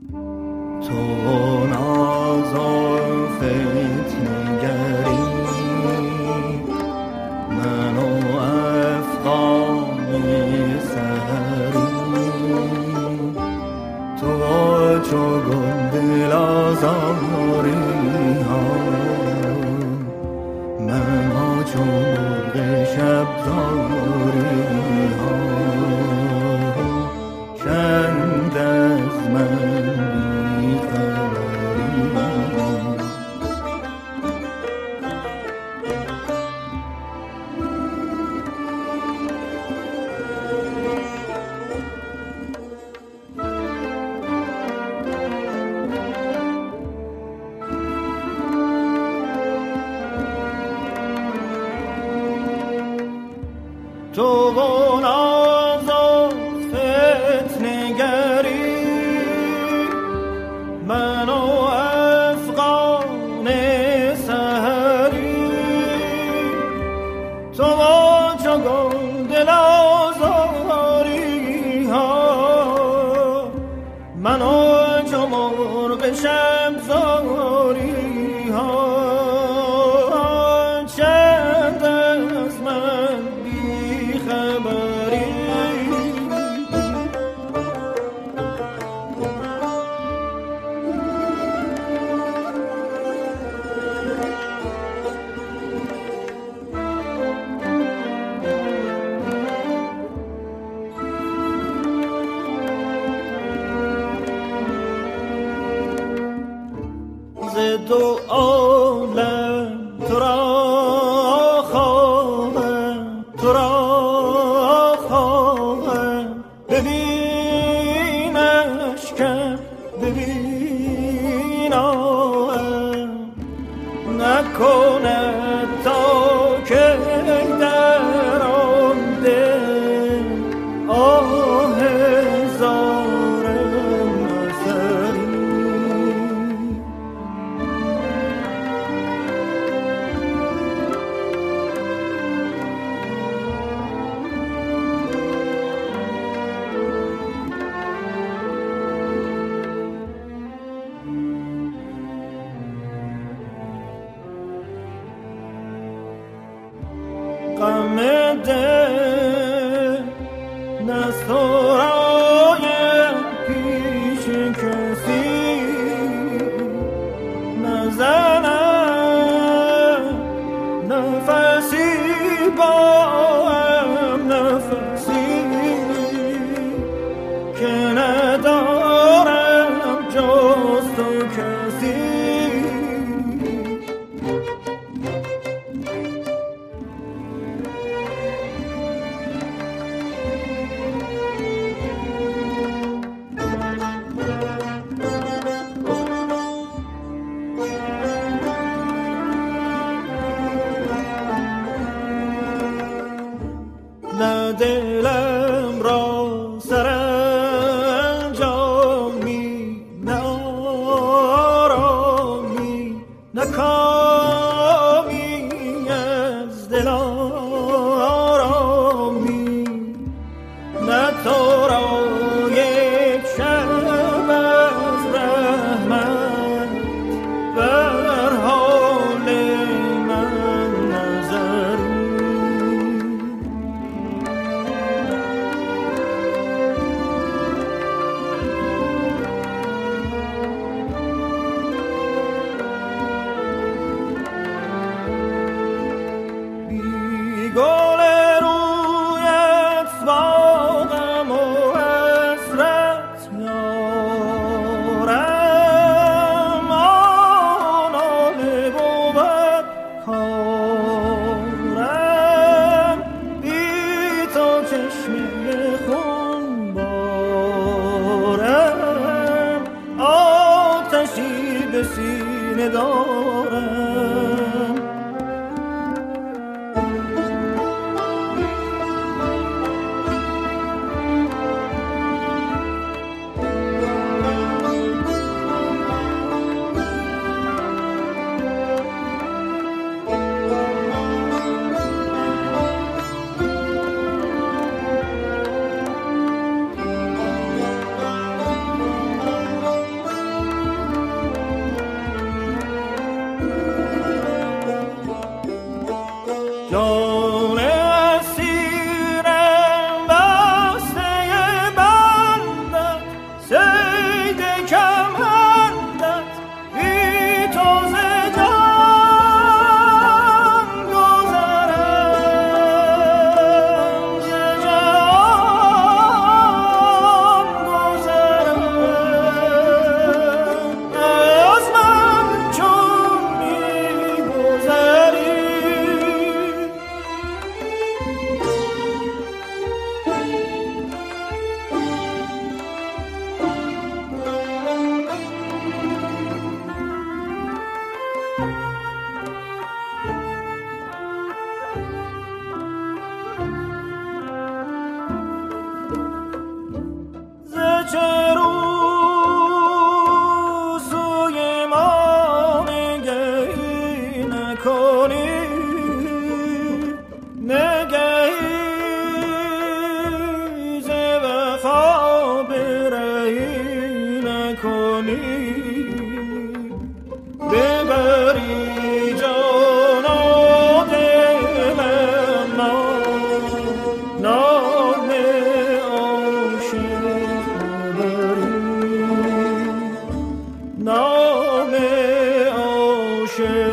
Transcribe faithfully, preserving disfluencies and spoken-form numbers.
تو ناز و فتنگری من و افغان سحری تو چو گل دل آزاری ها من چو مرغ شبداری ها چند از من بی خبری تو و ناز و فتنگری من و افغان سحری تو و چو گل دل آزاری ها من و چو مرغ شبزاری ها چند از من بی خبری ز دو عالم تو را خواهم تو را خواهم ببینش کم ببینم نکند تا که در آن دل آه هزارم نظری غم دل نسترایم پیش کسی نزنم نفسی با هم نفسی که ندارم جز تو کسی نه دلم را سرانجامی نه آرامی نه کامی از دل آرامی نه تو را یک شب از رحمت بر حال من نظری گل رویت باغم و حسرت یارم آن آله بود کارم بی تو چشمه خون بارم آتشی به سینه دارم باشه